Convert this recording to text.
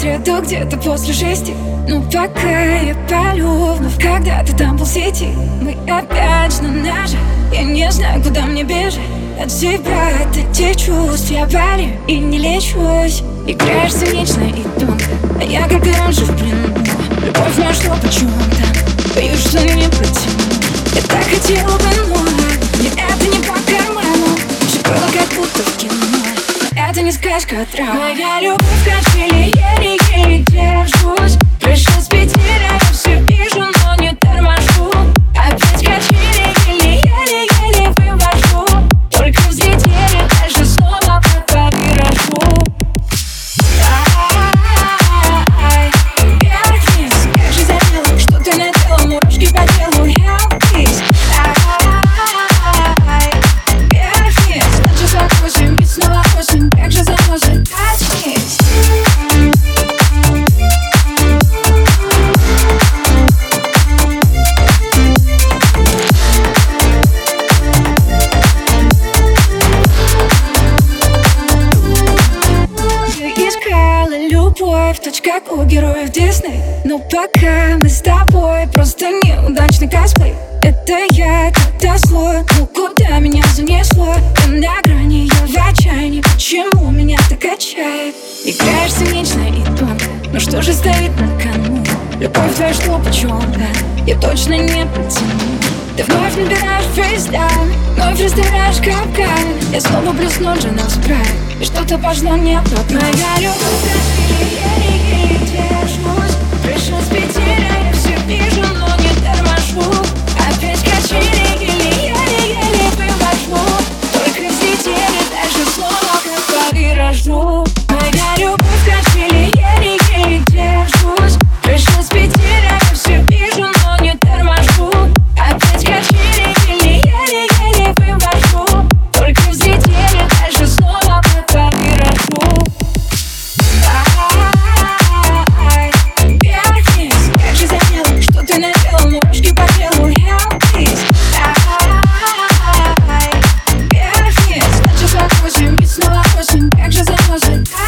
среду где-то после 6. Ну пока я палю вновь, когда ты там полсети. Мы опять на ноже, я не знаю, куда мне бежать от тебя, от этих чувств. Я болею и не лечусь. Играешь цинично и тонко, а я как и раньше в плену. Любовь моя шла почему-то, боюсь, что не потяну. Я так хотела бы, но мне это не по карману. Все было как будто в кино, но это не сказка, а драма. Моя любовь качели, еле-еле держусь. Пришел с Питера, я все вижу, но не торможу. Опять качели, еле-еле вывожу. Только взлетели, дальше снова по виражу. Вверх-вниз, как же забила, что ты наделал, мурашки по телу, help-please. Вверх-вниз, ночью закусим, ведь снова осень, как же заносит, touch-вниз. Любовь, точка как у героев Дисней. Но пока мы с тобой просто неудачный косплей. Это я когда злой, ну куда меня занесло? Я на грани, я в отчаянии. Почему меня так качает? Играешь цинично и тонко, но что же стоит на кону? Любовь твоя что почему-то я точно не потяну. Ты вновь набираешь фейсдаун, вновь раздираешь капкан. Я снова блесну же на спрайт, и что-то пошло не так. Моя любовь, еле-еле держусь. Пришел с Питера, я все вижу, но не торможу. Опять качели, еле-еле вывожу. Только взлетели, дальше снова как по виражу. Моя любовь, качели, еле-еле держусь. Пришел с Питера, я все вижу, но не торможу. Опять качели, еле-еле вывожу. Только взлетели, дальше снова как по виражу. Вверх-вниз, как же забила, что ты наделал, мурашки по телу, help please. Вверх-вниз, ночью закусим, ведь снова осень, как же заносит.